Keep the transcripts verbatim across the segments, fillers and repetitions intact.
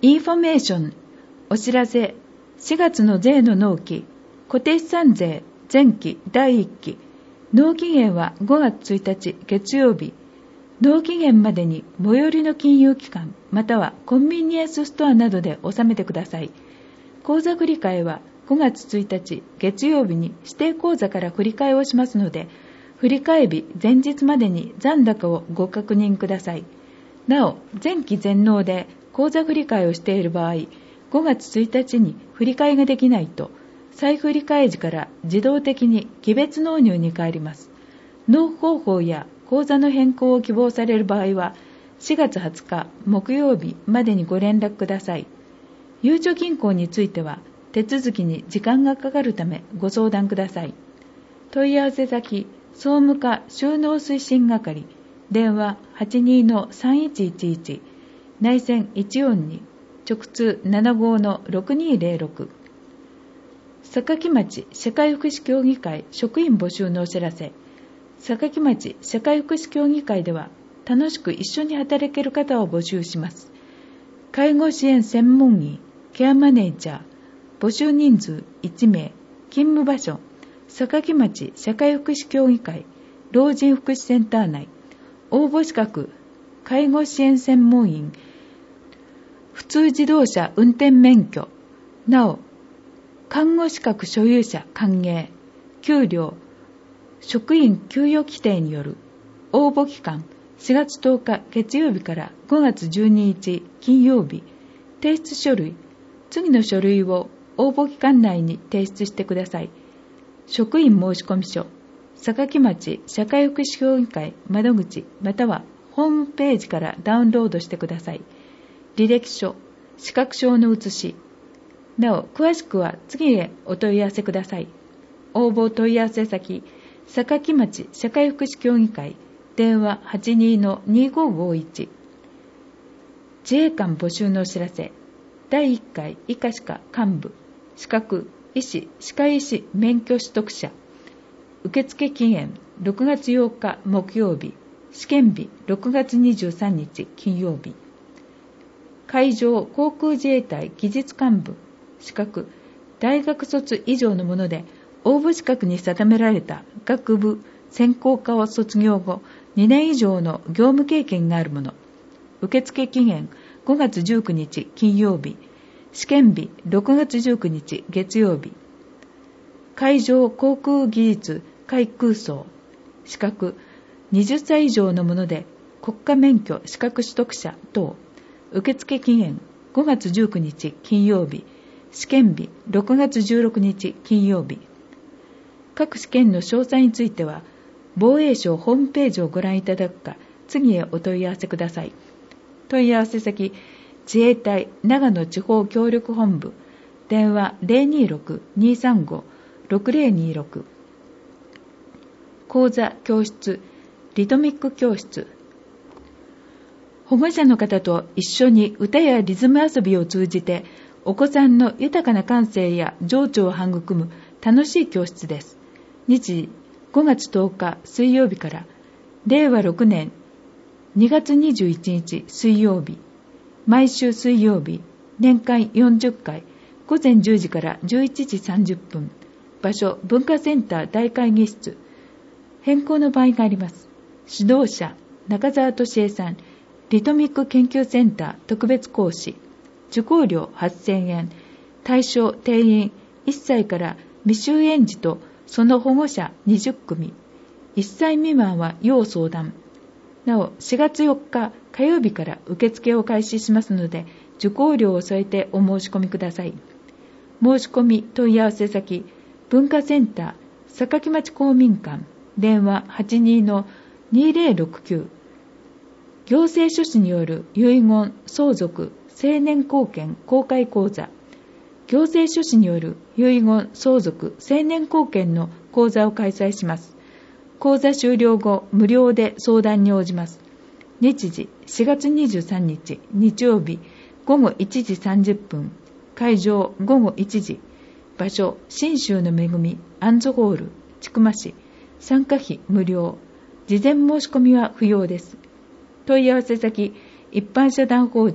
インフォメーション、お知らせ、しがつの税の納期、固定資産税前期だいいっき、納期限はごがつついたち月曜日、納期限までに最寄りの金融機関またはコンビニエンスストアなどで納めてください。口座振替はごがつついたち月曜日に指定口座から振り替えをしますので、振替日前日までに残高をご確認ください。なお、前期全納で口座振替をしている場合、ごがつついたちに振り替えができないと、再振替時から自動的に期別納入に変わります。納付方法や口座の変更を希望される場合は、しがつはつか木曜日までにご連絡ください。ゆうちょ銀行については、手続きに時間がかかるためご相談ください。問い合わせ先、総務課収納推進係、電話 はちにーのさんいちいちいち、内線いちよんに、直通 ななごのろくにーぜろろく。坂城町社会福祉協議会職員募集のお知らせ。坂城町社会福祉協議会では、楽しく一緒に働ける方を募集します。介護支援専門員、ケアマネージャー、募集人数いちめい、勤務場所、坂城町社会福祉協議会老人福祉センター内。応募資格、介護支援専門員、普通自動車運転免許。なお、看護資格所有者歓迎。給料、職員給与規定による。応募期間、しがつとおか月曜日からごがつじゅうににち金曜日。提出書類、次の書類を応募期間内に提出してください。職員申込書、坂城町社会福祉協議会窓口またはホームページからダウンロードしてください。履歴書、資格証の写し。なお、詳しくは次へお問い合わせください。応募問い合わせ先、坂城町社会福祉協議会、電話 はちにーのにーごーごーいち。自衛官募集のお知らせ。だいいっかい医科歯科幹部、資格、医師、歯科医師免許取得者。受付期限ろくがつようか木曜日、試験日ろくがつにじゅうさんにち金曜日。海上航空自衛隊技術幹部、資格、大学卒以上のもので、応募資格に定められた学部、専攻科を卒業後、にねん以上の業務経験があるもの。受付期限ごがつじゅうくにち金曜日、試験日ろくがつじゅうくにち月曜日。海上航空技術海空曹、資格、はたち以上のもので、国家免許資格取得者等。受付期限ごがつじゅうくにち金曜日、試験日ろくがつじゅうろくにち金曜日。各試験の詳細については、防衛省ホームページをご覧いただくか、次へお問い合わせください。問い合わせ先、自衛隊長野地方協力本部、電話 ゼロにーろく にーさんご ろくゼロにーろく。講座教室、リトミック教室。保護者の方と一緒に歌やリズム遊びを通じて、お子さんの豊かな感性や情緒を育む楽しい教室です。日時、ごがつとおか水曜日から、れいわろくねんにがつにじゅういちにち水曜日。毎週水曜日、年間よんじゅっかい、ごぜんじゅうじからじゅういちじさんじゅっぷん。場所、文化センター大会議室。変更の場合があります。指導者、中澤俊恵さん、リトミック研究センター特別講師。受講料はっせんえん。対象定員いっさいから未就園児とその保護者にじゅっくみ。いっさい未満は要相談。なお、しがつよっか火曜日から受付を開始しますので、受講料を添えてお申し込みください。申し込み問い合わせ先、文化センター坂城町公民館、電話 はちにーのにーぜろろくきゅう。行政書士による遺言、相続、成年後見公開講座。行政書士による遺言、相続、成年後見の講座を開催します。講座終了後、無料で相談に応じます。日時、しがつにじゅうさんにち日曜日、ごごいちじさんじゅっぷん。会場、ごごいちじ。場所、信州の恵み、アンズホール、千曲市。参加費無料。事前申し込みは不要です。問い合わせ先、一般社団法人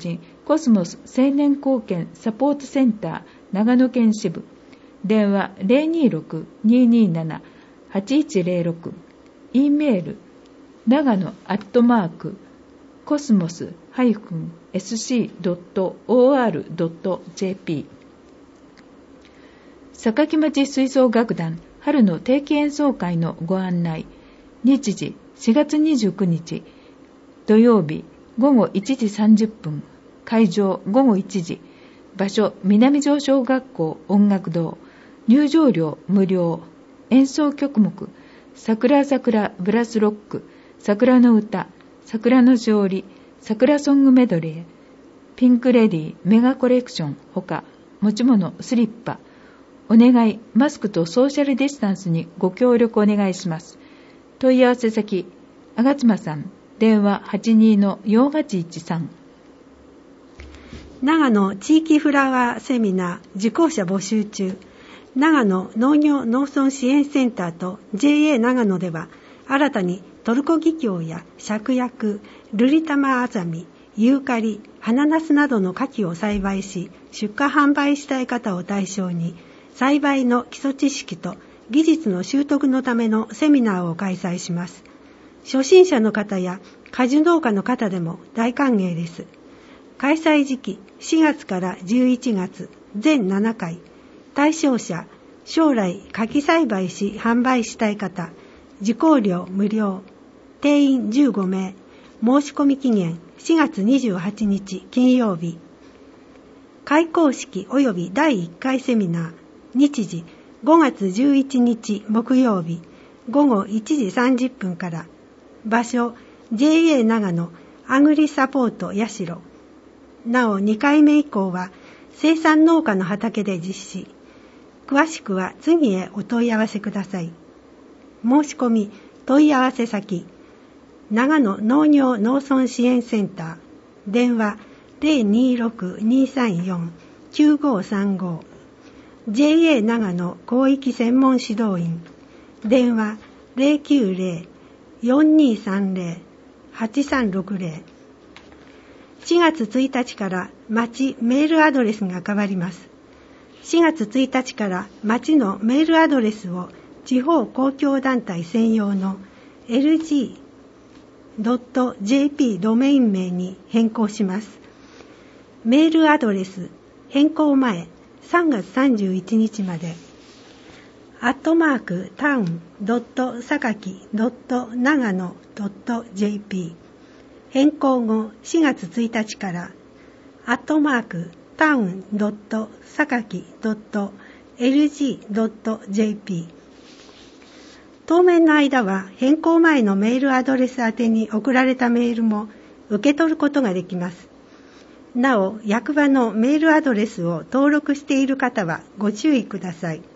コスモス青年貢献サポートセンター長野県支部、電話 ゼロにーろく にーにーなな はちいちゼロろく、E メール長野アットマークコスモス エスシー ドット オーアール ドット ジェーピー。 坂城町吹奏楽団春の定期演奏会のご案内。日時しがつにじゅうくにち土曜日ごごいちじさんじゅっぷん、会場ごごいちじ、場所南城小学校音楽堂、入場料無料、演奏曲目桜桜ブラスロック、桜の歌、桜のしおり、桜ソングメドレー、ピンクレディーメガコレクションほか持ち物スリッパ、お願いマスクとソーシャルディスタンスにご協力お願いします。問い合わせ先あがつまさん、電話 はちにーのよんはちいちさん。 長野地域フラワーセミナー受講者募集中。長野農業農村支援センターと ジェーエー 長野では新たにトルコギキョウや芍薬、ルリタマアザミ、ユーカリ、花ナスなどの果樹を栽培し出荷販売したい方を対象に栽培の基礎知識と技術の習得のためのセミナーを開催します。初心者の方や果樹農家の方でも大歓迎です。開催時期しがつからじゅういちがつ全ななかい。対象者将来柿栽培し販売したい方、受講料無料、定員じゅうごめい、申し込み期限しがつにじゅうはちにち金曜日。開講式及びだいいっかいセミナー、日時ごがつじゅういちにち木曜日ごごいちじさんじゅっぷんから、場所 ジェーエー 長野アグリサポート八代。なおにかいめ以降は生産農家の畑で実施。詳しくは次へお問い合わせください。申し込み問い合わせ先長野農業農村支援センター、電話 ゼロにーろく にーさんよん きゅうごさんご、 ジェーエー 長野広域専門指導員、電話 ゼロきゅうゼロ よんにーさんゼロ はちさんろくゼロ。 しがつついたちから町メールアドレスが変わります。しがつついたちから町のメールアドレスを地方公共団体専用の エルジー ドット ジェーピー ドメイン名に変更します。メールアドレス変更前さんがつさんじゅういちにちまで、アットマークタウンドットさかきドット長野ドット ジェーピー、 変更後しがつついたちからアットマークタウンドットさかきドットエルジードットジェーピー。 当面の間は変更前のメールアドレス宛てに送られたメールも受け取ることができます。なお、役場のメールアドレスを登録している方はご注意ください。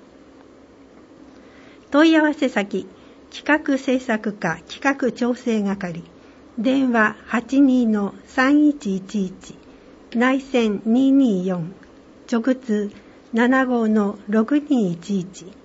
問い合わせ先企画制作課企画調整係、電話 はちにーのさんいちいちいち、内線にーにーよん、直通ななごのろくにーいちいち。